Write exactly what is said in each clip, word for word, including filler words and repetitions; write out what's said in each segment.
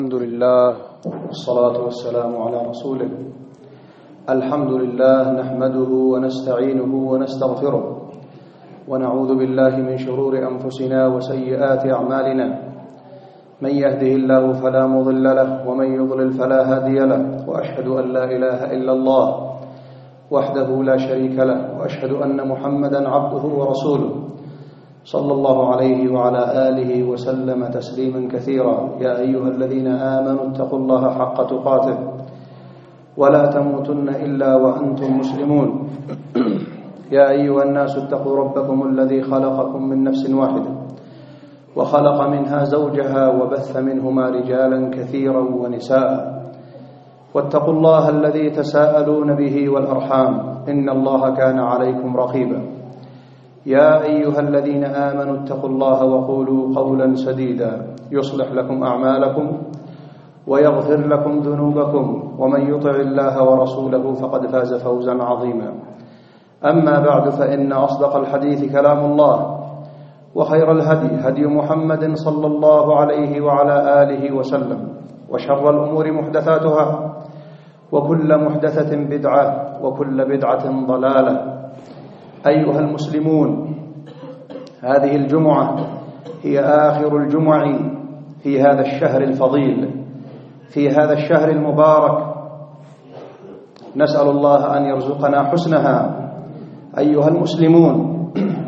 الحمد لله والصلاة والسلام على رسوله. الحمد لله نحمده ونستعينه ونستغفره ونعوذ بالله من شرور أنفسنا وسيئات أعمالنا. من يهده الله فلا مضل له ومن يضلل فلا هادي له، وأشهد أن لا إله إلا الله وحده لا شريك له، وأشهد أن محمدا عبده ورسوله صلى الله عليه وعلى آله وسلم تسليما كثيرا. يا أيها الذين آمنوا اتقوا الله حق تقاته ولا تموتن إلا وأنتم مسلمون. يا أيها الناس اتقوا ربكم الذي خلقكم من نفس واحدة وخلق منها زوجها وبث منهما رجالا كثيرا ونساء، واتقوا الله الذي تساءلون به والأرحام إن الله كان عليكم رقيبا. يا أيها الذين آمنوا اتقوا الله وقولوا قولا سديدا يصلح لكم أعمالكم ويغفر لكم ذنوبكم، ومن يطع الله ورسوله فقد فاز فوزا عظيما. أما بعد، فإن أصدق الحديث كلام الله، وخير الهدي هدي محمد صلى الله عليه وعلى آله وسلم، وشر الأمور محدثاتها، وكل محدثة بدعة، وكل بدعة ضلالة. أيها المسلمون، هذه الجمعة هي آخر الجمع في هذا الشهر الفضيل، في هذا الشهر المبارك. نسأل الله أن يرزقنا حسنها. أيها المسلمون،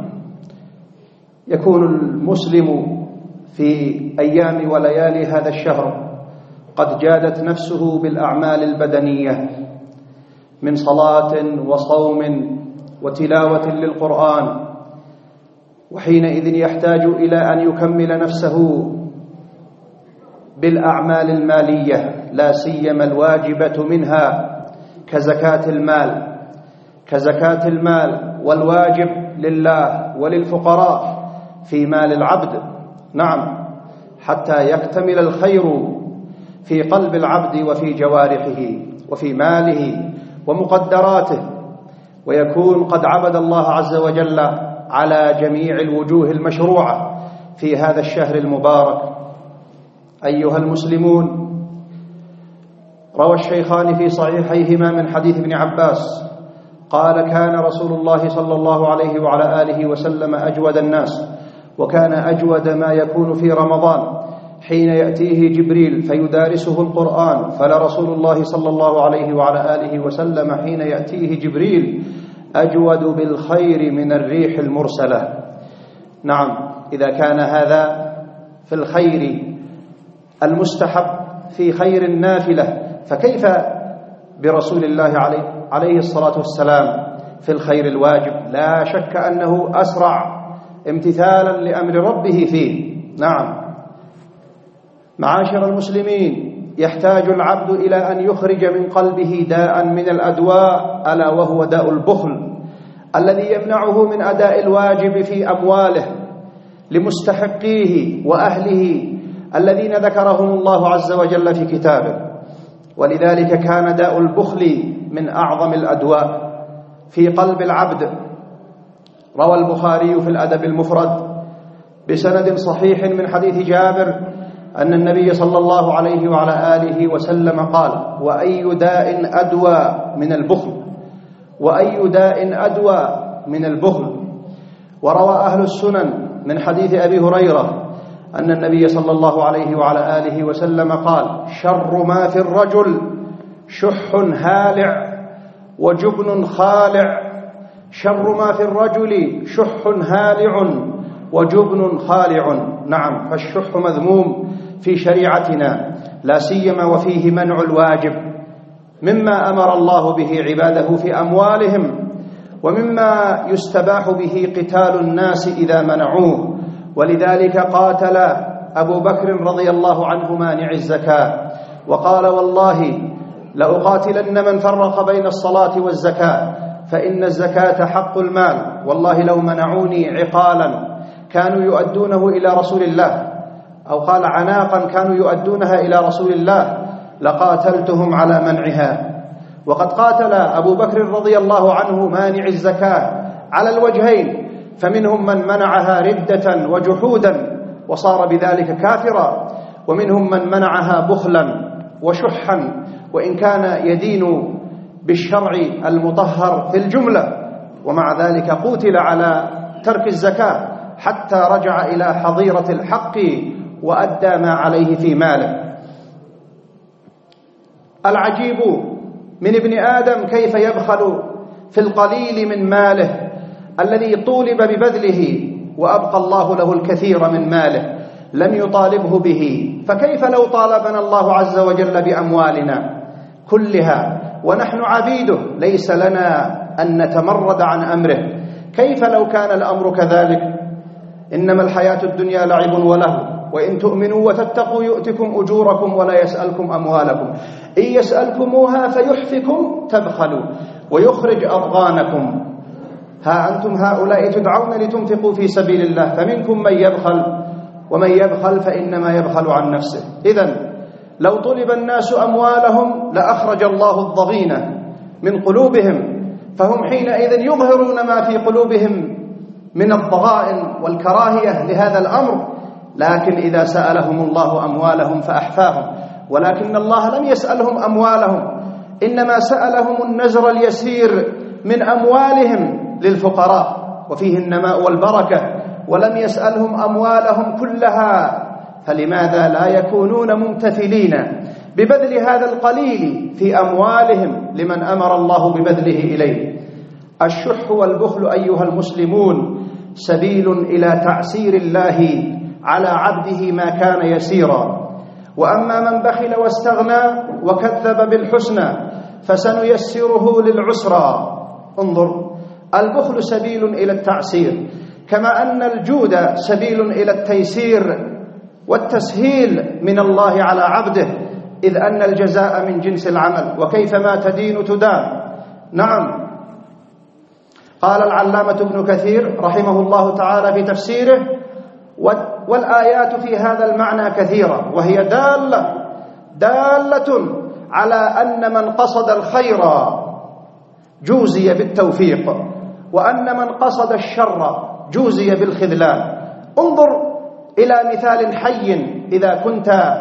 يكون المسلم في أيام وليالي هذا الشهر قد جادت نفسه بالأعمال البدنية من صلاة وصوم وتلاوة للقرآن، وحينئذ يحتاج إلى أن يكمل نفسه بالأعمال المالية، لا سيما الواجبة منها كزكاة المال كزكاة المال والواجب لله وللفقراء في مال العبد. نعم، حتى يكتمل الخير في قلب العبد وفي جوارحه وفي ماله ومقدراته، ويكون قد عبد الله عز وجل على جميع الوجوه المشروعة في هذا الشهر المبارك. أيها المسلمون، روى الشيخان في صحيحيهما من حديث ابن عباس قال: كان رسول الله صلى الله عليه وعلى آله وسلم أجود الناس، وكان أجود ما يكون في رمضان حين يأتيه جبريل فيدارسه القرآن، فلرسول الله صلى الله عليه وعلى آله وسلم حين يأتيه جبريل أجود بالخير من الريح المرسلة. نعم، إذا كان هذا في الخير المستحب في خير النافلة، فكيف برسول الله عليه, عليه الصلاة والسلام في الخير الواجب؟ لا شك أنه أسرع امتثالا لأمر ربه فيه. نعم، معاشر المسلمين، يحتاج العبد إلى أن يخرج من قلبه داء من الأدواء، ألا وهو داء البخل الذي يمنعه من أداء الواجب في أمواله لمستحقيه وأهله الذين ذكرهم الله عز وجل في كتابه. ولذلك كان داء البخل من أعظم الأدواء في قلب العبد. روى البخاري في الأدب المفرد بسند صحيح من حديث جابر أن النبي صلى الله عليه وعلى آله وسلم قال: وأي داء أدوى من البخل وأي داء أدوى من البخل. وروى أهل السنن من حديث أبي هريرة أن النبي صلى الله عليه وعلى آله وسلم قال: شر ما في الرجل شح هالع وجبن خالع. شر ما في الرجل شح هالع وجبن خالع. نعم، فالشح مذموم في شريعتنا، لا سيما وفيه منع الواجب مما أمر الله به عباده في أموالهم، ومما يستباح به قتال الناس إذا منعوه. ولذلك قاتل أبو بكر رضي الله عنه مانع الزكاة، وقال: والله لأقاتلن من فرق بين الصلاة والزكاة، فإن الزكاة حق المال، والله لو منعوني عقالا كانوا يؤدونه إلى رسول الله، أو قال عناقا كانوا يؤدونها إلى رسول الله، لقاتلتهم على منعها. وقد قاتل أبو بكر رضي الله عنه مانع الزكاة على الوجهين، فمنهم من منعها ردة وجحودا وصار بذلك كافرا، ومنهم من منعها بخلا وشحا، وإن كان يدين بالشرع المطهر في الجملة، ومع ذلك قتل على ترك الزكاة حتى رجع إلى حظيرة الحق وأدى ما عليه في ماله. العجيب من ابن آدم كيف يبخل في القليل من ماله الذي طولب ببذله، وأبقى الله له الكثير من ماله لم يطالبه به. فكيف لو طالبنا الله عز وجل بأموالنا كلها ونحن عبيده ليس لنا أن نتمرد عن أمره؟ كيف لو كان الأمر كذلك؟ إنما الحياة الدنيا لعب ولهو، وإن تؤمنوا وتتقوا يؤتكم أجوركم ولا يسألكم أموالكم، إن يسألكموها فيحفكم تبخلوا ويخرج أضغانكم. ها أنتم هؤلاء تدعون لتنفقوا في سبيل الله فمنكم من يبخل، ومن يبخل فإنما يبخل عن نفسه. إذن لو طلب الناس أموالهم لأخرج الله الضغينة من قلوبهم، فهم حينئذ يظهرون ما في قلوبهم من الضغائن والكراهية لهذا الأمر. لكن إذا سألهم الله أموالهم فأحفاهم، ولكن الله لم يسألهم أموالهم، إنما سألهم النزر اليسير من أموالهم للفقراء وفيه النماء والبركة، ولم يسألهم أموالهم كلها. فلماذا لا يكونون ممتثلين ببذل هذا القليل في أموالهم لمن أمر الله ببذله إليه؟ الشح والبخل أيها المسلمون سبيل إلى تعسير الله على عبده ما كان يسيرا. وأما من بخل واستغنى وكذب بالحسنى فسنيسره للعسرى. انظر، البخل سبيل إلى التعسير، كما أن الجود سبيل إلى التيسير والتسهيل من الله على عبده، إذ أن الجزاء من جنس العمل، وكيفما تدين تدان. نعم، قال العلامة ابن كثير رحمه الله تعالى في تفسيره: والآيات في هذا المعنى كثيرة، وهي دالة دالة على أن من قصد الخير جوزي بالتوفيق، وأن من قصد الشر جوزي بالخذلان. انظر إلى مثال حي: إذا كنت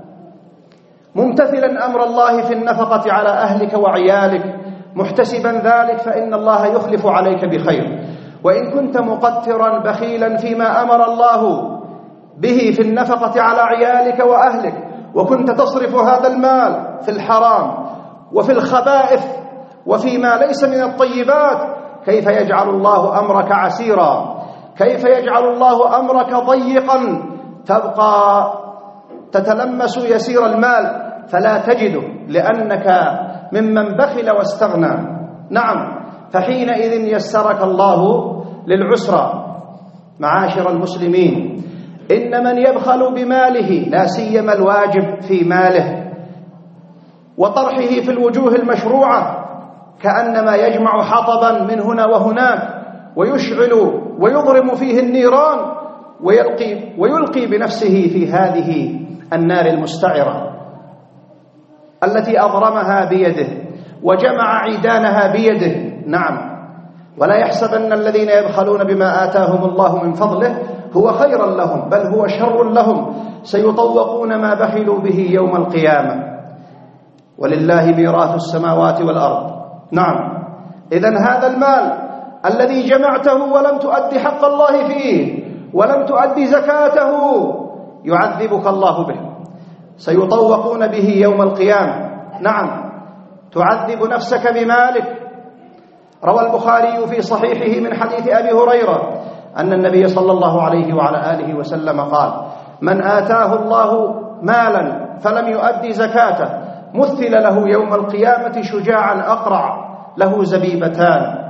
ممتثلا أمر الله في النفقة على أهلك وعيالك محتسبا ذلك فإن الله يخلف عليك بخير، وإن كنت مقترا بخيلا فيما أمر الله به في النفقة على عيالك وأهلك، وكنت تصرف هذا المال في الحرام وفي الخبائث وفيما ليس من الطيبات، كيف يجعل الله أمرك عسيرا؟ كيف يجعل الله أمرك ضيقا تبقى تتلمس يسير المال فلا تجده، لأنك ممن بخل واستغنى. نعم، فحينئذ يسرك الله للعسرى. معاشر المسلمين، إن من يبخل بماله، لا سيما الواجب في ماله وطرحه في الوجوه المشروعة، كأنما يجمع حطبا من هنا وهناك ويشعل ويضرم فيه النيران ويلقي, ويلقي بنفسه في هذه النار المستعرة التي أضرمها بيده وجمع عيدانها بيده. نعم، ولا يحسبن الذين يبخلون بما آتاهم الله من فضله هو خيرا لهم، بل هو شر لهم، سيطوقون ما بخلوا به يوم القيامة، ولله ميراث السماوات والأرض. نعم، إذن هذا المال الذي جمعته ولم تؤدي حق الله فيه ولم تؤدي زكاته يعذبك الله به، سيطوقون به يوم القيامة. نعم، تعذب نفسك بمالك. روى البخاري في صحيحه من حديث أبي هريرة أن النبي صلى الله عليه وعلى آله وسلم قال: من آتاه الله مالا فلم يؤدي زكاته مثل له يوم القيامة شجاعا أقرع له زبيبتان.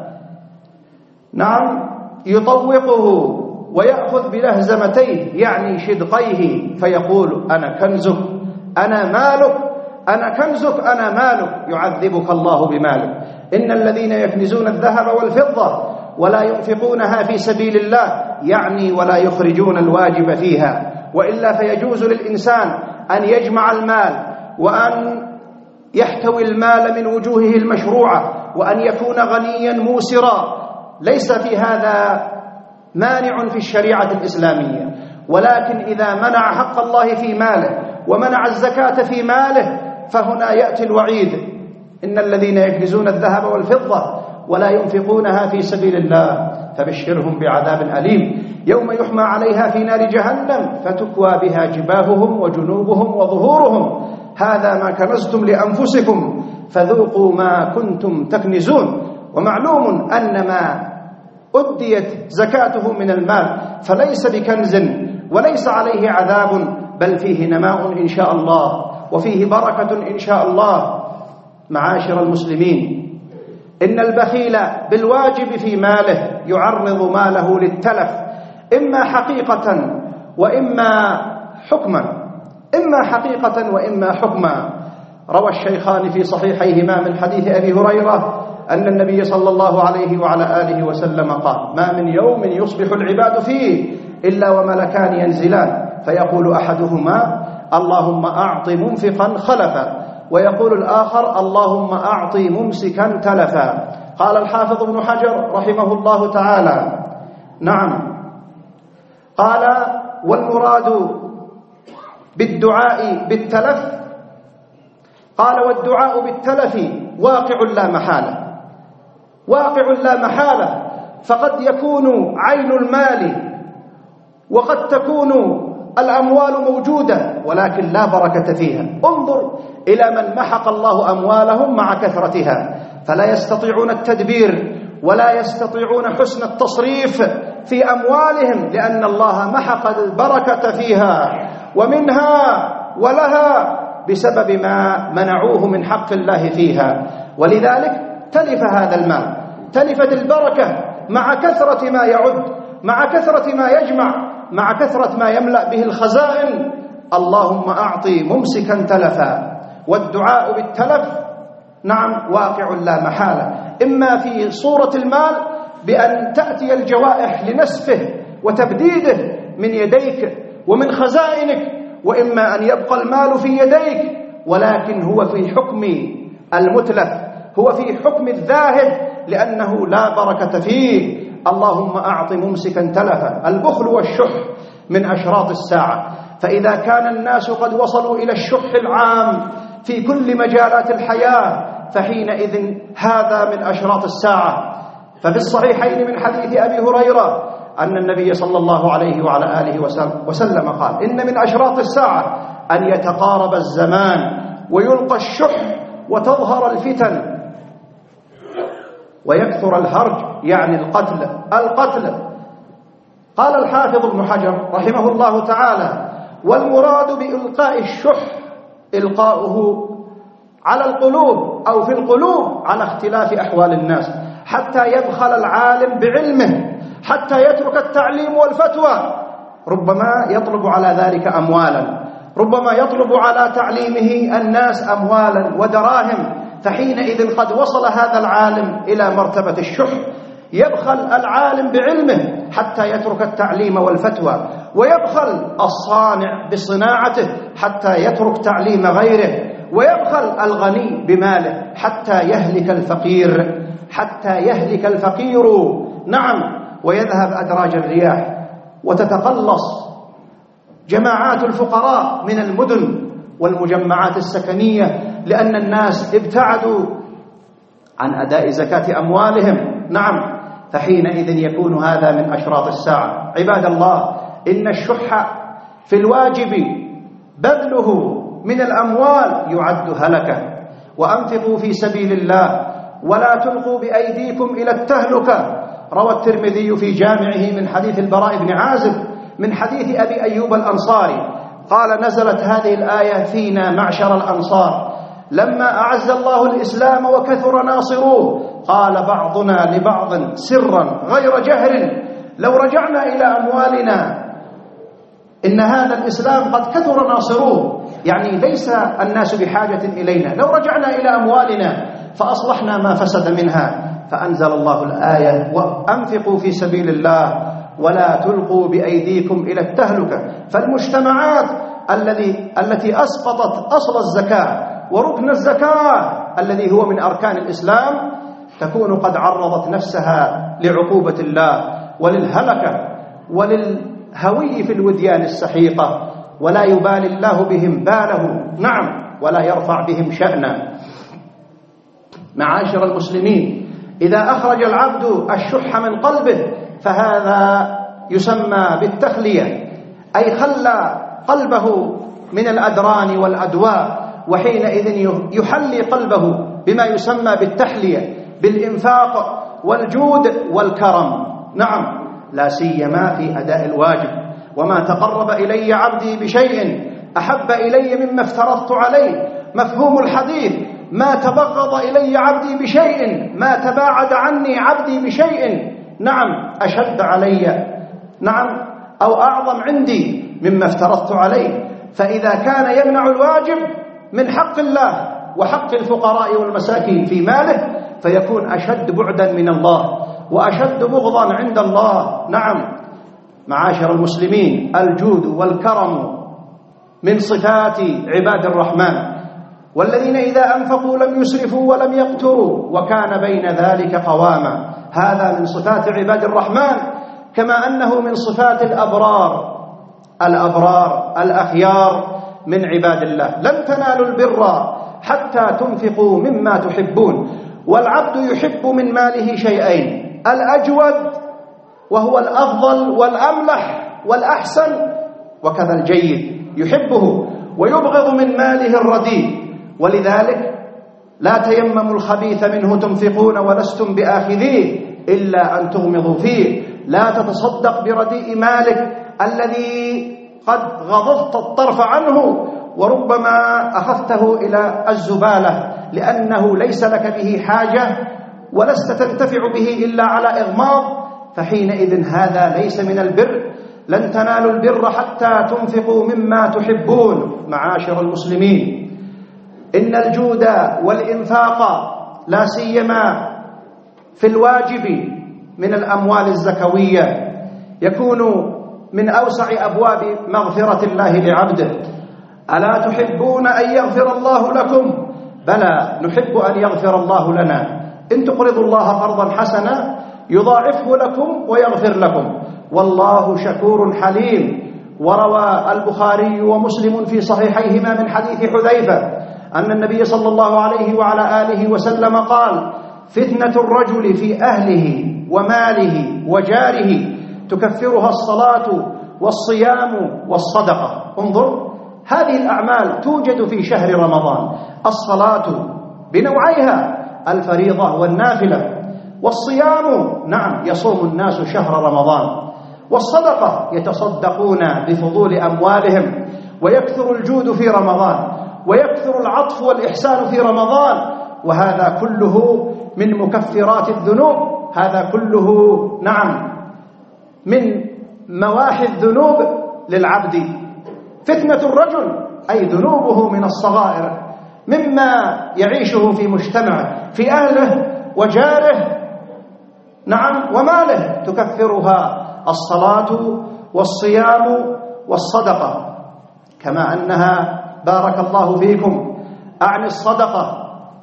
نعم، يطوقه ويأخذ بلهزمتيه يعني شدقيه فيقول: أنا كنزك، أنا مالك، أنا كنزك، أنا مالك. يعذبك الله بمالك. إن الذين يكنزون الذهب والفضة ولا ينفقونها في سبيل الله يعني ولا يخرجون الواجب فيها، وإلا فيجوز للإنسان أن يجمع المال وأن يحتوي المال من وجوهه المشروعة وأن يكون غنيا موسرا، ليس في هذا مانع في الشريعة الإسلامية، ولكن إذا منع حق الله في ماله ومنع الزكاة في ماله فهنا يأتي الوعيد: إن الذين يكنزون الذهب والفضة ولا ينفقونها في سبيل الله فبشرهم بعذاب أليم يوم يحمى عليها في نار جهنم فتكوى بها جباههم وجنوبهم وظهورهم هذا ما كنزتم لأنفسكم فذوقوا ما كنتم تكنزون. ومعلوم أن ما أديت زكاته من المال فليس بكنز وليس عليه عذاب، بل فيه نماء إن شاء الله وفيه بركة إن شاء الله. معاشر المسلمين، إن البخيل بالواجب في ماله يعرض ماله للتلف، إما حقيقة وإما حكما، إما حقيقة وإما حكما. روى الشيخان في صحيحيهما من حديث أبي هريرة أن النبي صلى الله عليه وعلى آله وسلم قال: ما من يوم يصبح العباد فيه إلا وملكان ينزلان فيقول أحدهما: اللهم أعط منفقا خلفا، ويقول الآخر: اللهم أعط ممسكا تلفا. قال الحافظ ابن حجر رحمه الله تعالى: نعم، قال: والمراد بالدعاء بالتلف، قال: والدعاء بالتلف واقع لا محالة، واقع لا محالة، فقد يكون عين المال وقد تكون الأموال موجودة ولكن لا بركة فيها. انظر إلى من محق الله أموالهم مع كثرتها، فلا يستطيعون التدبير ولا يستطيعون حسن التصريف في أموالهم لأن الله محق البركة فيها ومنها ولها بسبب ما منعوه من حق الله فيها. ولذلك تلف هذا المال، تلفت البركة مع كثرة ما يعد، مع كثرة ما يجمع، مع كثرة ما يملأ به الخزائن. اللهم أعطي ممسكا تلفا. والدعاء بالتلف نعم واقع لا محالة، إما في صورة المال بأن تأتي الجوائح لنسفه وتبديده من يديك ومن خزائنك، وإما أن يبقى المال في يديك ولكن هو في حكم المتلف، هو في حكم الذاهب لأنه لا بركة فيه. اللهم أعط ممسكا تلفا. البخل والشح من أشراط الساعة، فإذا كان الناس قد وصلوا إلى الشح العام في كل مجالات الحياة فحينئذ هذا من أشراط الساعة. ففي الصحيحين من حديث أبي هريرة أن النبي صلى الله عليه وعلى آله وسلم قال: إن من أشراط الساعة أن يتقارب الزمان ويلقى الشح وتظهر الفتن ويكثر الهرج، يعني القتل القتل. قال الحافظ ابن حجر رحمه الله تعالى: والمراد بإلقاء الشح إلقاؤه على القلوب أو في القلوب على اختلاف أحوال الناس، حتى يبخل العالم بعلمه، حتى يترك التعليم والفتوى. ربما يطلب على ذلك أموالا، ربما يطلب على تعليمه الناس أموالا ودراهم، فحينئذ قد وصل هذا العالم إلى مرتبة الشح. يبخل العالم بعلمه حتى يترك التعليم والفتوى، ويبخل الصانع بصناعته حتى يترك تعليم غيره، ويبخل الغني بماله حتى يهلك الفقير، حتى يهلك الفقير نعم، ويذهب أدراج الرياح وتتقلص جماعات الفقراء من المدن والمجمعات السكنية، لأن الناس ابتعدوا عن أداء زكاة أموالهم. نعم، فحينئذ يكون هذا من أشراط الساعة. عباد الله، إن الشح في الواجب بذله من الأموال يعد هلكة. وأنفقوا في سبيل الله ولا تلقوا بأيديكم إلى التهلكة. روى الترمذي في جامعه من حديث البراء بن عازب من حديث أبي أيوب الأنصاري قال: نزلت هذه الآية فينا معشر الأنصار لما أعز الله الإسلام وكثر ناصروه، قال بعضنا لبعض سرا غير جهر: لو رجعنا إلى أموالنا إن هذا الإسلام قد كثر ناصروه، يعني ليس الناس بحاجة إلينا، لو رجعنا إلى أموالنا فأصلحنا ما فسد منها. فأنزل الله الآية: وأنفقوا في سبيل الله ولا تلقوا بأيديكم إلى التهلكة. فالمجتمعات الذي التي أسقطت أصل الزكاة وركن الزكاة الذي هو من أركان الإسلام تكون قد عرضت نفسها لعقوبة الله وللهلكة ولل هوي في الوديان السحيقة، ولا يبالي الله بهم باله، نعم، ولا يرفع بهم شأنا. معاشر المسلمين، إذا أخرج العبد الشح من قلبه فهذا يسمى بالتخلية، أي خلى قلبه من الأدران والأدواء، وحينئذ يحلي قلبه بما يسمى بالتحلية، بالإنفاق والجود والكرم، نعم، لا سيما في أداء الواجب. وما تقرب إلي عبدي بشيء أحب إلي مما افترضت عليه. مفهوم الحديث: ما تبغض إلي عبدي بشيء، ما تباعد عني عبدي بشيء، نعم، أشد علي، نعم، أو أعظم عندي مما افترضت عليه. فإذا كان يمنع الواجب من حق الله وحق الفقراء والمساكين في ماله فيكون أشد بعدا من الله وأشد بغضا عند الله. نعم، معاشر المسلمين، الجود والكرم من صفات عباد الرحمن، والذين إذا أنفقوا لم يسرفوا ولم يقتروا وكان بين ذلك قواما. هذا من صفات عباد الرحمن، كما أنه من صفات الأبرار الأبرار الأخيار من عباد الله. لن تنالوا البر حتى تنفقوا مما تحبون. والعبد يحب من ماله شيئين: الأجود وهو الأفضل والأملح والأحسن، وكذا الجيد يحبه، ويبغض من ماله الرديء. ولذلك لا تيمموا الخبيث منه تنفقون ولستم بآخذيه إلا أن تغمضوا فيه. لا تتصدق برديء مالك الذي قد غضضت الطرف عنه وربما أخذته إلى الزبالة لأنه ليس لك به حاجة ولست تنتفع به إلا على إغماض، فحينئذ هذا ليس من البر. لن تنالوا البر حتى تنفقوا مما تحبون. معاشر المسلمين، إن الجود والإنفاق لا سيما في الواجب من الأموال الزكوية يكون من أوسع أبواب مغفرة الله لعبده. ألا تحبون أن يغفر الله لكم؟ بلى، نحب أن يغفر الله لنا. إن تقرضوا الله قرضا حسنا يضاعفه لكم ويغفر لكم، والله شكور حليم. وروى البخاري ومسلم في صحيحيهما من حديث حذيفة أن النبي صلى الله عليه وعلى آله وسلم قال: فتنة الرجل في أهله وماله وجاره تكفرها الصلاة والصيام والصدقة. انظر، هذه الأعمال توجد في شهر رمضان: الصلاة بنوعيها، الفريضة والنافلة، والصيام، نعم، يصوم الناس شهر رمضان، والصدقة، يتصدقون بفضول أموالهم، ويكثر الجود في رمضان، ويكثر العطف والإحسان في رمضان. وهذا كله من مكفرات الذنوب، هذا كله، نعم، من مواحي الذنوب للعبد. فتنة الرجل أي ذنوبه من الصغائر مما يعيشه في مجتمعه، في أهله وجاره، نعم، وماله، تكفرها الصلاة والصيام والصدقة. كما أنها، بارك الله فيكم، أعني الصدقة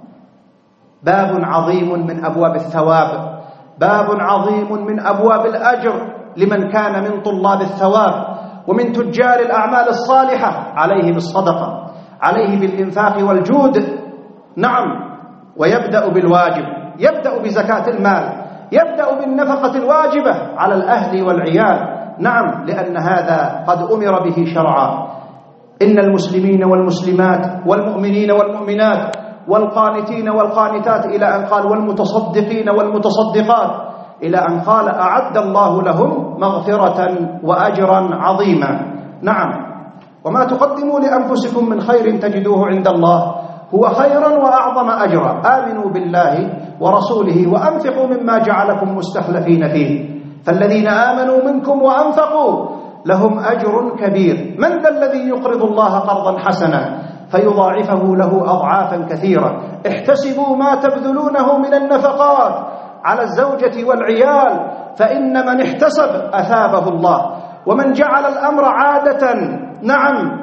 باب عظيم من أبواب الثواب، باب عظيم من أبواب الأجر لمن كان من طلاب الثواب ومن تجار الأعمال الصالحة. عليه بالصدقة، عليه بالإنفاق والجود، نعم. ويبدأ بالواجب، يبدأ بزكاة المال، يبدأ بالنفقة الواجبة على الأهل والعيال، نعم، لأن هذا قد أمر به شرعا. إن المسلمين والمسلمات والمؤمنين والمؤمنات والقانتين والقانتات إلى أن قال والمتصدقين والمتصدقات إلى أن قال أعد الله لهم مغفرة وأجرا عظيما. نعم، وما تقدموا لأنفسكم من خير تجدوه عند الله هو خيرا وأعظم أجرا. آمنوا بالله ورسوله وأنفقوا مما جعلكم مستخلفين فيه، فالذين آمنوا منكم وأنفقوا لهم أجر كبير. من ذا الذي يقرض الله قرضا حسنا فيضاعفه له أضعافا كثيرة؟ احتسبوا ما تبذلونه من النفقات على الزوجة والعيال، فإن من احتسب أثابه الله، ومن جعل الأمر عادة، نعم.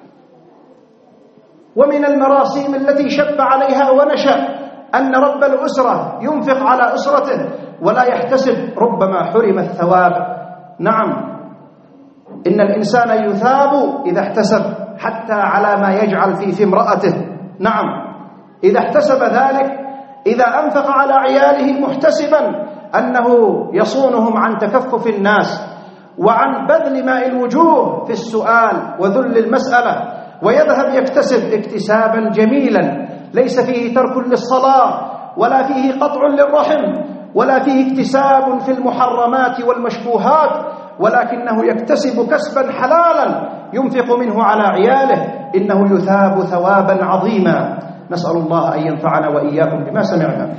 ومن المراسيم التي شب عليها ونشأ أن رب الأسرة ينفق على أسرته ولا يحتسب، ربما حرم الثواب، نعم، إن الإنسان يثاب إذا احتسب حتى على ما يجعل في في امرأته. نعم، إذا احتسب ذلك، إذا أنفق على عياله محتسبا أنه يصونهم عن تكفف الناس وعن بذل ماء الوجوه في السؤال وذل المسألة، ويذهب يكتسب اكتسابا جميلا ليس فيه ترك للصلاة ولا فيه قطع للرحم ولا فيه اكتساب في المحرمات والمشبوهات، ولكنه يكتسب كسبا حلالا ينفق منه على عياله، إنه يثاب ثوابا عظيما. نسأل الله أن ينفعنا وإياكم بما سمعنا.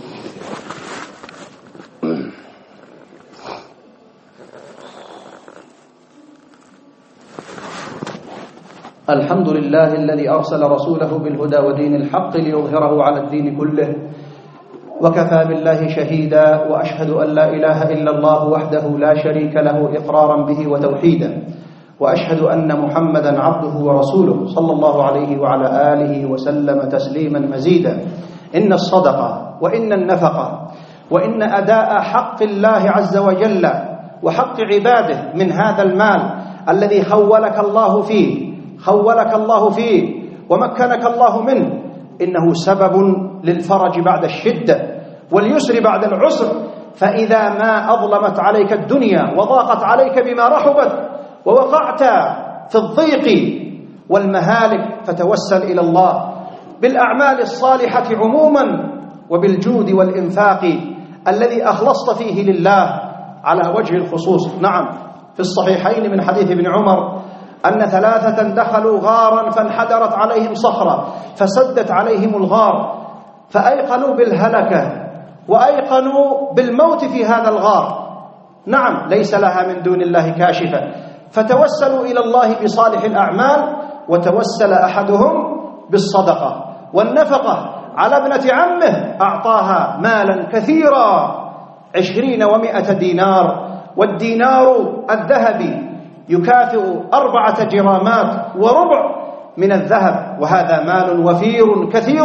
الحمد لله الذي أرسل رسوله بالهدى ودين الحق ليظهره على الدين كله، وكفى بالله شهيدا، وأشهد أن لا إله إلا الله وحده لا شريك له إقرارا به وتوحيدا، وأشهد أن محمدا عبده ورسوله صلى الله عليه وعلى آله وسلم تسليما مزيدا. إن الصدقة وإن النفقة وإن أداء حق الله عز وجل وحق عباده من هذا المال الذي خولك الله فيه خولك الله فيه ومكنك الله منه، إنه سبب للفرج بعد الشدة واليسر بعد العسر. فإذا ما أظلمت عليك الدنيا وضاقت عليك بما رحبت ووقعت في الضيق والمهالك، فتوسل إلى الله بالأعمال الصالحة عموما وبالجود والإنفاق الذي أخلصت فيه لله على وجه الخصوص. نعم، في الصحيحين من حديث ابن عمر أن ثلاثة دخلوا غارا فانحدرت عليهم صخرة فسدت عليهم الغار، فأيقنوا بالهلكة وأيقنوا بالموت في هذا الغار. نعم، ليس لها من دون الله كاشفة، فتوسلوا إلى الله بصالح الأعمال، وتوسل أحدهم بالصدقة والنفقة على ابنة عمه، أعطاها مالا كثيرا عشرين ومائة دينار، والدينار الذهبي يكافئ أربعة جرامات وربع من الذهب، وهذا مال وفير كثير.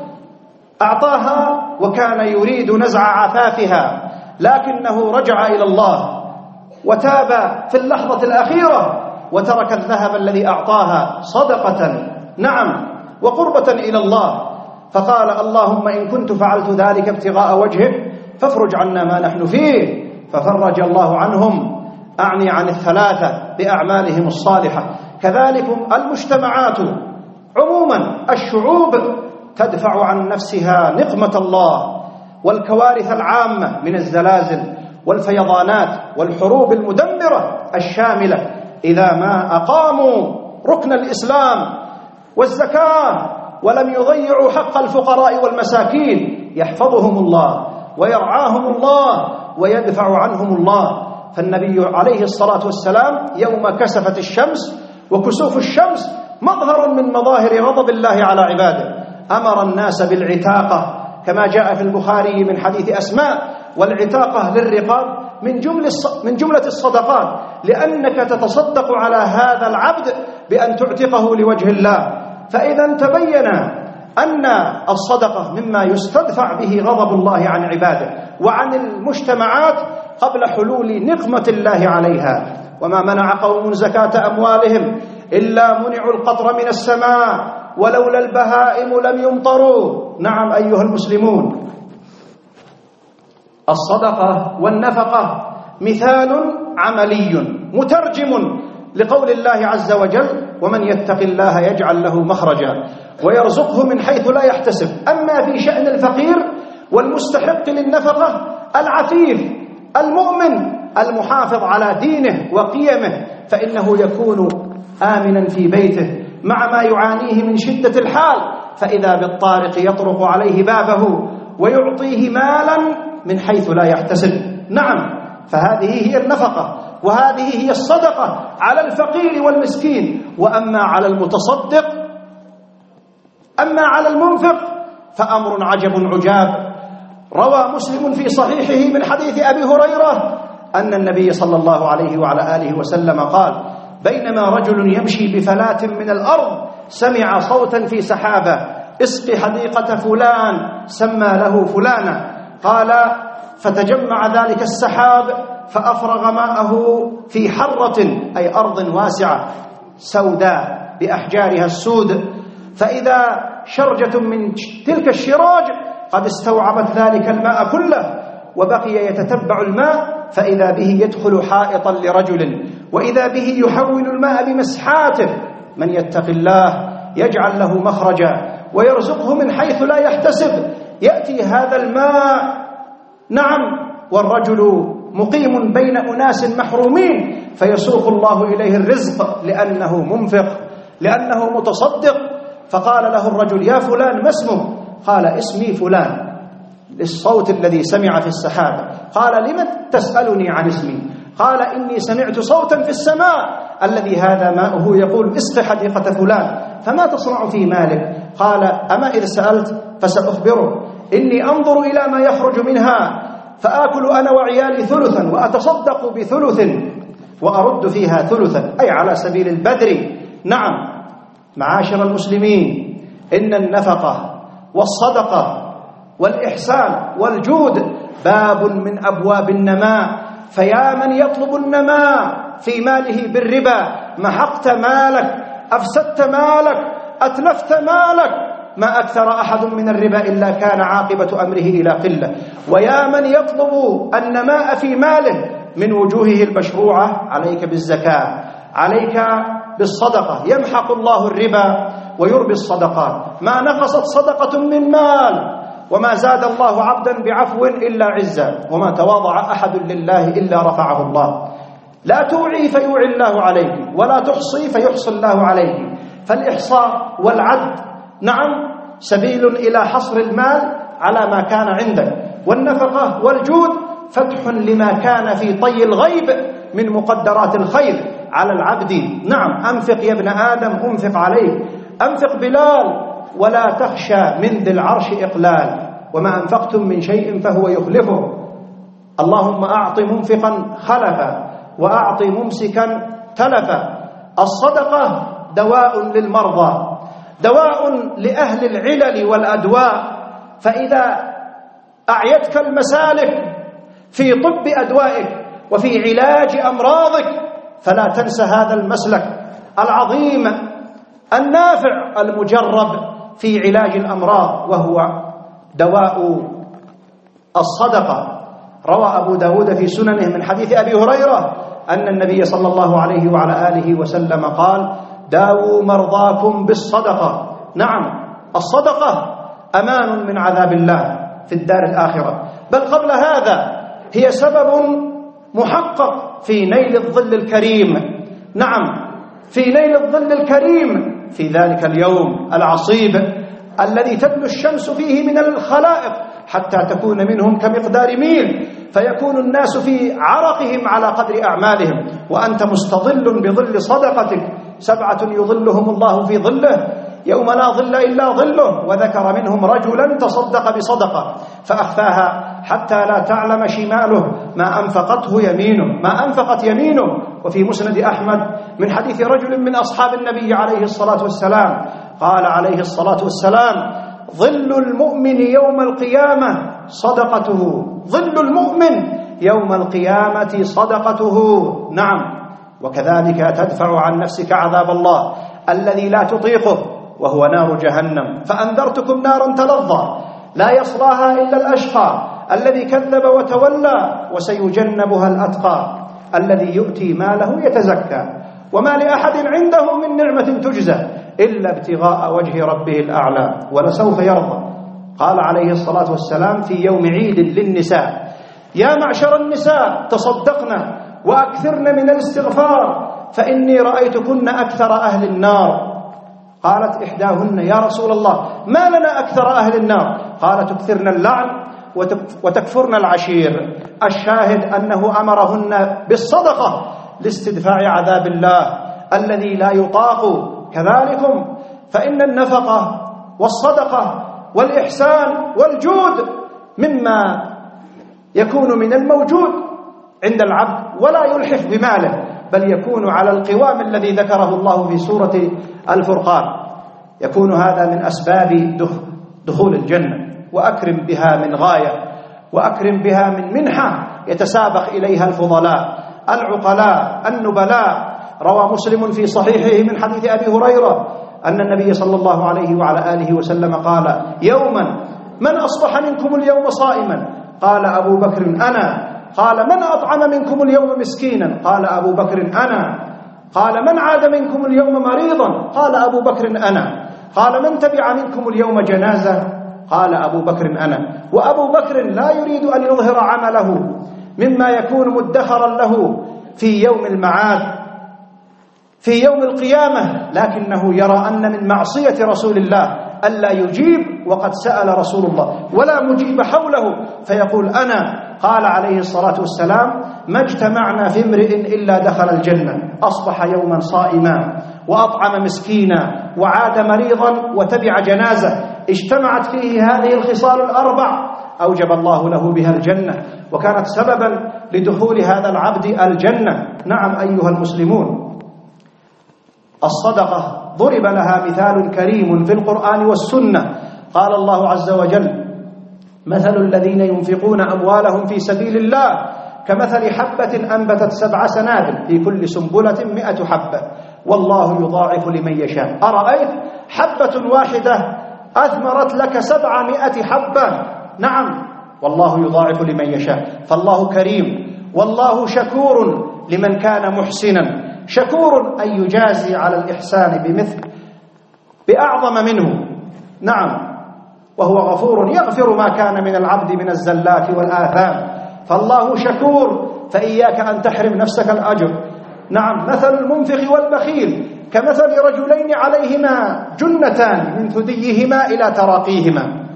أعطاها وكان يريد نزع عفافها، لكنه رجع إلى الله وتاب في اللحظة الأخيرة وترك الذهب الذي أعطاها صدقة، نعم، وقربة إلى الله، فقال: اللهم إن كنت فعلت ذلك ابتغاء وجهك فافرج عنا ما نحن فيه، ففرج الله عنهم، أعني عن الثلاثة بأعمالهم الصالحة. كذلك المجتمعات عموما، الشعوب تدفع عن نفسها نقمة الله والكوارث العامة من الزلازل والفيضانات والحروب المدمرة الشاملة، إذا ما أقاموا ركن الإسلام والزكاة ولم يضيعوا حق الفقراء والمساكين، يحفظهم الله ويرعاهم الله ويدفع عنهم الله. فالنبي عليه الصلاة والسلام يوم كسفت الشمس، وكسوف الشمس مظهر من مظاهر غضب الله على عباده، أمر الناس بالعتاقة كما جاء في البخاري من حديث أسماء، والعتاقة للرقاب من جملة من جملة الصدقات، لأنك تتصدق على هذا العبد بأن تعتقه لوجه الله. فإذا تبين أن الصدقة مما يستدفع به غضب الله عن عباده وعن المجتمعات قبل حلول نقمة الله عليها. وما منع قوم زكاة أموالهم إلا منعوا القطر من السماء ولولا البهائم لم يمطروا. نعم أيها المسلمون، الصدقة والنفقة مثال عملي مترجم لقول الله عز وجل: ومن يتق الله يجعل له مخرجا ويرزقه من حيث لا يحتسب. أما في شأن الفقير والمستحق للنفقة العفيف المؤمن المحافظ على دينه وقيمه، فإنه يكون آمنا في بيته مع ما يعانيه من شدة الحال، فإذا بالطارق يطرق عليه بابه ويعطيه مالا من حيث لا يحتسب. نعم، فهذه هي النفقة، وهذه هي الصدقة على الفقير والمسكين. وأما على المتصدق، أما على المنفق فأمر عجب عجاب. روى مسلم في صحيحه من حديث أبي هريرة أن النبي صلى الله عليه وعلى آله وسلم قال: بينما رجل يمشي بفلاة من الأرض سمع صوتا في سحابة: اسق حديقة فلان سمى له فلانا. قال: فتجمع ذلك السحاب فأفرغ ماءه في حرة أي أرض واسعة سوداء بأحجارها السود، فإذا شرجة من تلك الشراج قد استوعبت ذلك الماء كله، وبقي يتتبع الماء فإذا به يدخل حائطا لرجل، وإذا به يحول الماء بمسحاته. من يتق الله يجعل له مخرجا ويرزقه من حيث لا يحتسب. يأتي هذا الماء نعم والرجل مقيم بين أناس محرومين، فيسوق الله إليه الرزق لأنه منفق، لأنه متصدق. فقال له الرجل: يا فلان، ما اسمه؟ قال: اسمي فلان، للصوت الذي سمع في السحابة. قال: لم تسألني عن اسمي؟ قال: إني سمعت صوتا في السماء الذي هذا ماؤه يقول: اسق حديقة فلان، فما تصنع في مالك؟ قال: أما إذ سألت فسأخبره، إني أنظر إلى ما يخرج منها فآكل أنا وعيالي ثلثا وأتصدق بثلث وأرد فيها ثلثا، أي على سبيل البذر. نعم معاشر المسلمين، إن النفقة والصدقة والإحسان والجود باب من أبواب النماء. فيا من يطلب النماء في ماله بالربا، محقت مالك، أفسدت مالك، أتلفت مالك، ما أكثر أحد من الربا إلا كان عاقبة أمره إلى قلة. ويا من يطلب النماء في ماله من وجوهه المشروعة، عليك بالزكاة، عليك بالصدقة، يمحق الله الربا ويربي الصدقات. ما نقصت صدقة من مال، وما زاد الله عبدا بعفو إلا عزا، وما تواضع أحد لله إلا رفعه الله. لا توعي فيوعي الله عليك، ولا تحصي فيحصي الله عليك. فالإحصاء والعد نعم سبيل إلى حصر المال على ما كان عندك، والنفقة والجود فتح لما كان في طي الغيب من مقدرات الخير على العبد. نعم أنفق يا ابن آدم أنفق عليك، أنفق بلال ولا تخشى من ذي العرش إقلال، وما أنفقتم من شيء فهو يخلفه. اللهم أعط منفقا خلفا وأعط ممسكا تلفا. الصدقة دواء للمرضى، دواء لأهل العلل والأدواء. فإذا أعيتك المسالك في طب أدوائك وفي علاج أمراضك فلا تنسى هذا المسلك العظيم النافع المجرب في علاج الأمراض، وهو دواء الصدقة. روى أبو داود في سننه من حديث أبي هريرة أن النبي صلى الله عليه وعلى آله وسلم قال: داووا مرضاكم بالصدقة. نعم الصدقة أمان من عذاب الله في الدار الآخرة، بل قبل هذا هي سبب محقق في نيل الظل الكريم. نعم في نيل الظل الكريم في ذلك اليوم العصيب الذي تدنو الشمس فيه من الخلائق حتى تكون منهم كمقدار ميل، فيكون الناس في عرقهم على قدر أعمالهم، وأنت مستظل بظل صدقتك. سبعة يظلهم الله في ظله يوم لا ظل إلا ظله، وذكر منهم رجلا تصدق بصدقة فأخفاها حتى لا تعلم شماله ما أنفقته يمينه ما أنفقت يمينه. وفي مسند أحمد من حديث رجل من أصحاب النبي عليه الصلاة والسلام قال عليه الصلاة والسلام: ظل المؤمن يوم القيامة صدقته، ظل المؤمن يوم القيامة صدقته. نعم وكذلك تدفع عن نفسك عذاب الله الذي لا تطيقه وهو نار جهنم. فأنذرتكم نارا تلظى لا يصلاها إلا الأشقى الذي كذب وتولى، وسيجنبها الأتقى الذي يؤتي ماله يتزكى، وما لأحد عنده من نعمة تجزى إلا ابتغاء وجه ربه الأعلى ولسوف يرضى. قال عليه الصلاة والسلام في يوم عيد للنساء: يا معشر النساء تصدقن وأكثرن من الاستغفار فإني رأيتكن أكثر أهل النار. قالت إحداهن: يا رسول الله ما لنا أكثر أهل النار؟ قال: تكثرن اللعن وتكفرن العشير. الشاهد أنه أمرهن بالصدقة لاستدفاع عذاب الله الذي لا يطاق. كذلكم فإن النفقة والصدقة والإحسان والجود مما يكون من الموجود عند العبد ولا يلحف بماله، بل يكون على القوام الذي ذكره الله في سورة الفرقان. يكون هذا من أسباب دخول الجنة، وأكرم بها من غاية، وأكرم بها من منحة، يتسابق إليها الفضلاء العقلاء النبلاء. روى مسلم في صحيحه من حديث أبي هريرة أن النبي صلى الله عليه وعلى آله وسلم قال: يوما من أصبح منكم اليوم صائما؟ قال أبو بكر: أنا. قال: من أطعم منكم اليوم مسكينا؟ قال أبو بكر: أنا. قال: من عاد منكم اليوم مريضا؟ قال أبو بكر: أنا. قال: من تبع منكم اليوم جنازة؟ قال أبو بكر: أنا. وأبو بكر لا يريد أن يظهر عمله مما يكون مدخرا له في يوم المعاد في يوم القيامة، لكنه يرى أن من معصية رسول الله ألا يجيب وقد سأل رسول الله ولا مجيب حوله، فيقول: أنا. قال عليه الصلاة والسلام: ما اجتمعنا في امرئ إلا دخل الجنة. أصبح يوما صائما وأطعم مسكينا وعاد مريضا وتبع جنازة، اجتمعت فيه هذه الخصال الأربع، أوجب الله له بها الجنة وكانت سببا لدخول هذا العبد الجنة. نعم أيها المسلمون، الصدقة ضرب لها مثال كريم في القرآن والسنة. قال الله عز وجل: مثل الذين ينفقون أموالهم في سبيل الله كمثل حبة أنبتت سبع سنابل في كل سنبلة مئة حبة والله يضاعف لمن يشاء. أرأيت حبة واحدة أثمرت لك سبعمائة حبة؟ نعم، والله يضاعف لمن يشاء. فالله كريم والله شكور لمن كان محسنا، شكور أن يجازي على الإحسان بمثل بأعظم منه. نعم، وهو غفور يغفر ما كان من العبد من الزلات والآثام، فالله شكور، فإياك أن تحرم نفسك الأجر. نعم، مثل المنفق والبخيل كمثل رجلين عليهما جنتان من ثديهما إلى تراقيهما،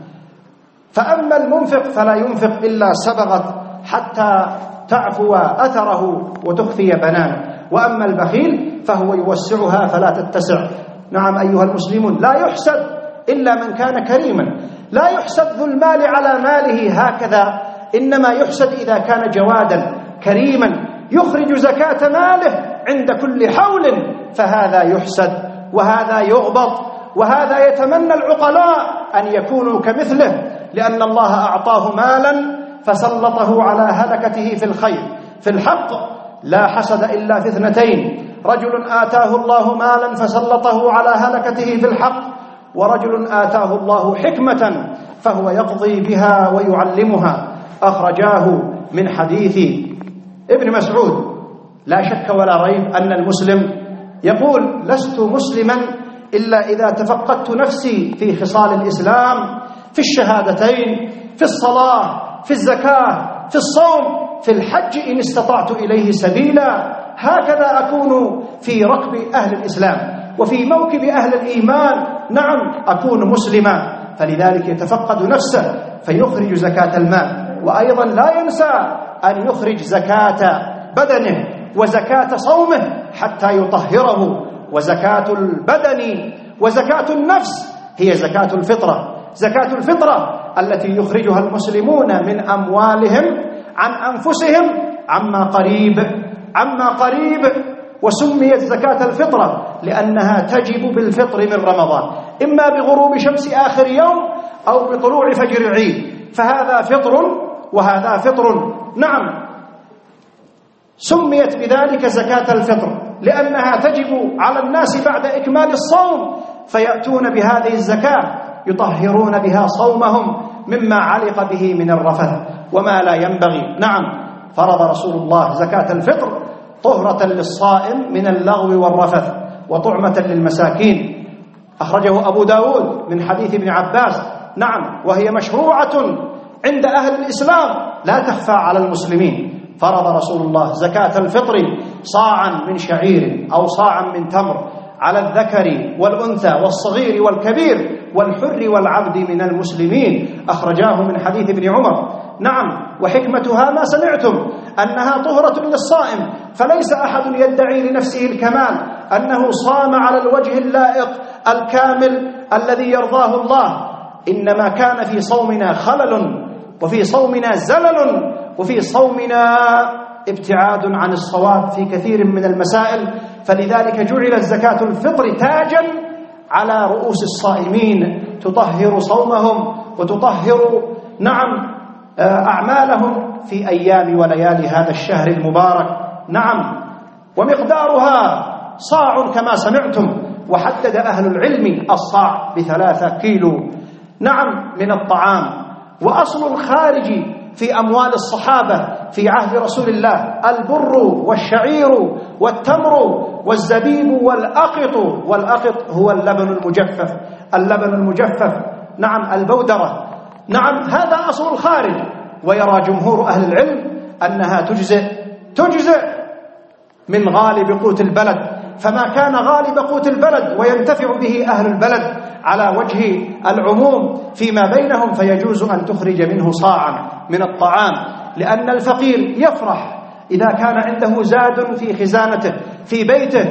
فأما المنفق فلا ينفق إلا سبغت حتى تعفو أثره وتخفي بنانه، وأما البخيل فهو يوسعها فلا تتسع. نعم أيها المسلمون، لا يحسد إلا من كان كريما، لا يحسد ذو المال على ماله هكذا، إنما يحسد إذا كان جوادا كريما يخرج زكاة ماله عند كل حول، فهذا يحسد وهذا يغبط، وهذا يتمنى العقلاء أن يكونوا كمثله، لأن الله أعطاه مالا فسلطه على هلكته في الخير. في الحق لا حسد إلا في اثنتين: رجل آتاه الله مالا فسلطه على هلكته في الحق، ورجل آتاه الله حكمة فهو يقضي بها ويعلمها. أخرجاه من حديث ابن مسعود. لا شك ولا ريب أن المسلم يقول: لست مسلما إلا إذا تفقدت نفسي في خصال الإسلام، في الشهادتين، في الصلاة، في الزكاة، في الصوم، في الحج إن استطعت إليه سبيلا. هكذا أكون في ركب أهل الإسلام وفي موكب أهل الإيمان. نعم أكون مسلما، فلذلك يتفقد نفسه فيخرج زكاة المال، وأيضا لا ينسى أن يخرج زكاة بدنه وزكاة صومه حتى يطهره. وزكاة البدن وزكاة النفس هي زكاة الفطرة، زكاة الفطرة التي يخرجها المسلمون من أموالهم عن أنفسهم عما قريب عما قريب وسميت زكاة الفطرة لأنها تجب بالفطر من رمضان، إما بغروب شمس آخر يوم أو بطلوع فجر العيد، فهذا فطر وهذا فطر. نعم، سميت بذلك زكاة الفطر لأنها تجب على الناس بعد إكمال الصوم، فيأتون بهذه الزكاة يطهرون بها صومهم مما علق به من الرفث وما لا ينبغي. نعم، فرض رسول الله زكاة الفطر طهرة للصائم من اللغو والرفث وطعمة للمساكين. أخرجه أبو داود من حديث ابن عباس. نعم، وهي مشروعة عند أهل الإسلام لا تخفى على المسلمين. فرض رسول الله زكاة الفطر صاعا من شعير أو صاعا من تمر على الذكر والأنثى والصغير والكبير والحر والعبد من المسلمين. أخرجاه من حديث ابن عمر. نعم، وحكمتها ما سمعتم أنها طهرة للصائم، فليس أحد يدعي لنفسه الكمال أنه صام على الوجه اللائق الكامل الذي يرضاه الله، إنما كان في صومنا خلل وفي صومنا زلل وفي صومنا ابتعاد عن الصواب في كثير من المسائل، فلذلك جعلت زكاة الفطر تاجا على رؤوس الصائمين تطهر صومهم وتطهر نعم أعمالهم في أيام وليالي هذا الشهر المبارك. نعم، ومقدارها صاع كما سمعتم، وحدد أهل العلم الصاع بثلاثة كيلو نعم من الطعام. وأصل الخارج في أموال الصحابة في عهد رسول الله البر والشعير والتمر والزبيب والأقط. والأقط هو اللبن المجفف، اللبن المجفف نعم البودرة. نعم هذا أصل الخارج. ويرى جمهور أهل العلم أنها تجزئ تجزئ من غالب قوت البلد، فما كان غالب قوت البلد وينتفع به أهل البلد على وجه العموم فيما بينهم فيجوز أن تخرج منه صاعا من الطعام، لأن الفقير يفرح إذا كان عنده زاد في خزانته في بيته،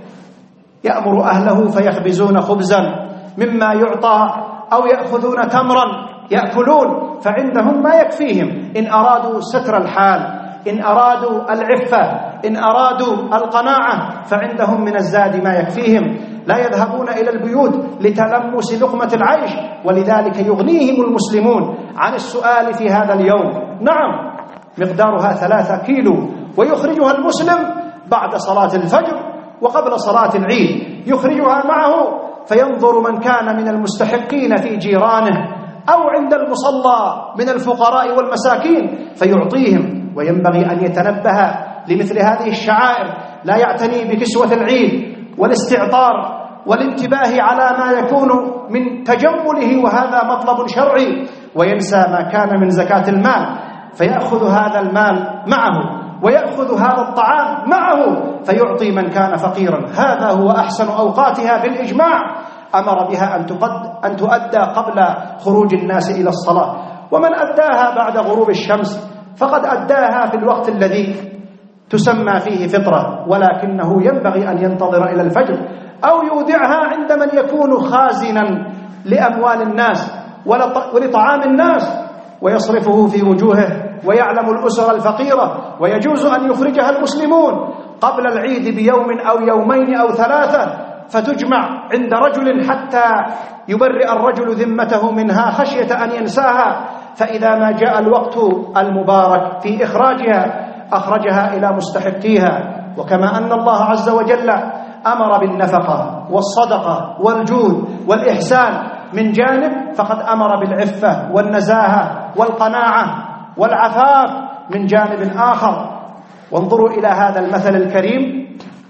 يأمر أهله فيخبزون خبزا مما يعطى أو يأخذون تمرا يأكلون، فعندهم ما يكفيهم إن أرادوا ستر الحال، إن أرادوا العفة، إن أرادوا القناعة، فعندهم من الزاد ما يكفيهم، لا يذهبون إلى البيوت لتلمس لقمة العيش، ولذلك يغنيهم المسلمون عن السؤال في هذا اليوم. نعم مقدارها ثلاثة كيلو، ويخرجها المسلم بعد صلاة الفجر وقبل صلاة العيد، يخرجها معه فينظر من كان من المستحقين في جيرانه أو عند المصلى من الفقراء والمساكين فيعطيهم. وينبغي أن يتنبه لمثل هذه الشعائر، لا يعتني بكسوة العيد والاستعطار والانتباه على ما يكون من تجمله، وهذا مطلب شرعي، وينسى ما كان من زكاة المال، فيأخذ هذا المال معه ويأخذ هذا الطعام معه فيعطي من كان فقيرا. هذا هو أحسن أوقاتها بالإجماع، أمر بها أن أن تؤدى قبل خروج الناس إلى الصلاة، ومن أداها بعد غروب الشمس فقد أداها في الوقت الذي تسمى فيه فطرة، ولكنه ينبغي أن ينتظر إلى الفجر أو يودعها عند من يكون خازنا لأموال الناس ولطعام الناس ويصرفه في وجوهه ويعلم الأسر الفقيرة، ويجوز أن يخرجها المسلمون قبل العيد بيوم أو يومين أو ثلاثة، فتجمع عند رجل حتى يبرئ الرجل ذمته منها خشية أن ينساها، فإذا ما جاء الوقت المبارك في إخراجها أخرجها إلى مستحقيها. وكما أن الله عز وجل أمر بالنفقة والصدقة والجود والإحسان من جانب، فقد أمر بالعفة والنزاهة والقناعة والعفاف من جانب آخر. وانظروا إلى هذا المثل الكريم،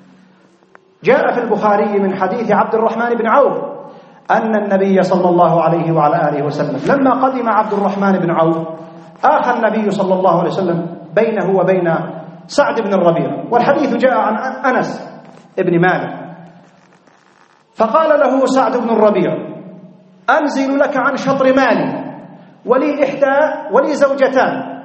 جاء في البخاري من حديث عبد الرحمن بن عوف أن النبي صلى الله عليه وعلى آله وسلم لما قدم عبد الرحمن بن عوف آخى النبي صلى الله عليه وسلم بينه وبين سعد بن الربيع، والحديث جاء عن أنس بن مالك، فقال له سعد بن الربيع: أنزل لك عن شطر مالي ولي إحدى ولي زوجتان،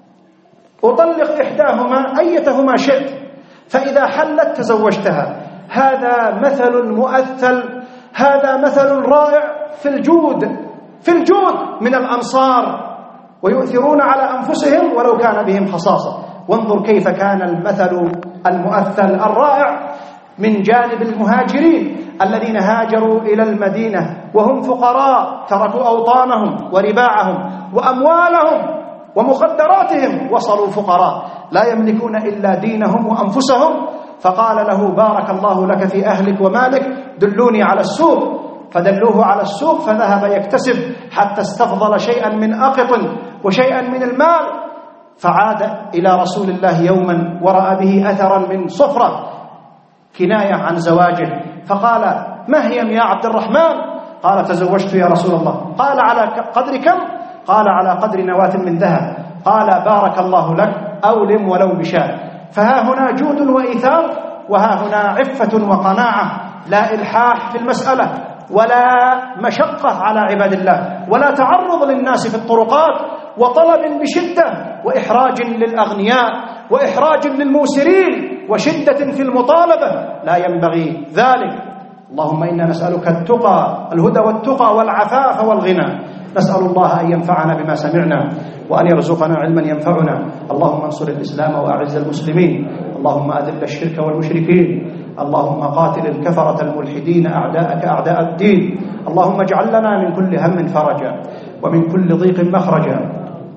أطلق إحداهما أيتهما شئت، فإذا حلت تزوجتها. هذا مثل مؤثل، هذا مثل رائع في الجود في الجود من الأنصار، ويؤثرون على أنفسهم ولو كان بهم خصاصة. وانظر كيف كان المثل المؤثل الرائع من جانب المهاجرين الذين هاجروا إلى المدينة وهم فقراء، تركوا أوطانهم ورباعهم وأموالهم ومخدراتهم، وصلوا فقراء لا يملكون إلا دينهم وأنفسهم، فقال له: بارك الله لك في أهلك ومالك، دلوني على السوق. فدلوه على السوق فذهب يكتسب حتى استفضل شيئا من أقط وشيئا من المال، فعاد إلى رسول الله يوما ورأى به أثرا من صفرة كناية عن زواجه، فقال: ما هي يا عبد الرحمن؟ قال: تزوجت يا رسول الله. قال: على قدر كم؟ قال: على قدر نواة من ذهب. قال: بارك الله لك، أولم ولو بشاة. فها هنا جود وإيثار، وها هنا عفة وقناعة، لا إلحاح في المسألة ولا مشقة على عباد الله، ولا تعرض للناس في الطرقات وطلب بشدة وإحراج للأغنياء وإحراج للموسرين وشدة في المطالبة، لا ينبغي ذلك. اللهم إنا نسألك التقى الهدى والتقى والعفاف والغنى. نسأل الله أن ينفعنا بما سمعنا وأن يرزقنا علما ينفعنا. اللهم انصر الإسلام وأعز المسلمين، اللهم أذل الشرك والمشركين، اللهم قاتل الكفرة الملحدين أعداءك أعداء الدين. اللهم اجعل لنا من كل هم فرجا ومن كل ضيق مخرجا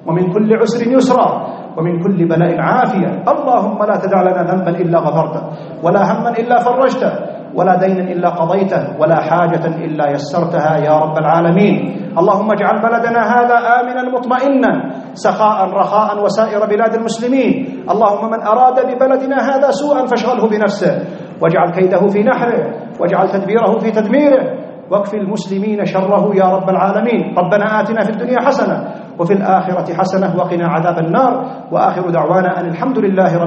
ومن كل عسر يسرا، ومن كل بلاء عافية. اللهم لا تدع لنا ذنبا إلا غفرته، ولا هما إلا فرجته، ولا دينا إلا قضيته، ولا حاجة إلا يسرتها يا رب العالمين. اللهم اجعل بلدنا هذا آمنا مطمئنا سخاء رخاء وسائر بلاد المسلمين. اللهم من أراد ببلدنا هذا سوءا فاشغله بنفسه، واجعل كيده في نحره، واجعل تدبيره في تدميره، واكف المسلمين شره يا رب العالمين. ربنا آتنا في الدنيا حسنة وفي الآخرة حسنة وقنا عذاب النار. وآخر دعوانا أن الحمد لله رب